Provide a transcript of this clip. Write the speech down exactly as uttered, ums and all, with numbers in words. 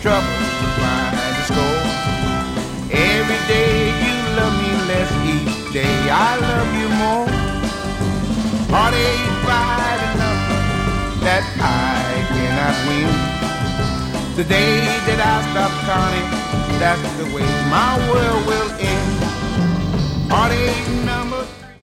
trouble to find a score. Every day you love me less, each day I love you more. Heartache fighting nothing that I cannot win. The day that I stop counting, that's the way my world will end. Heartache number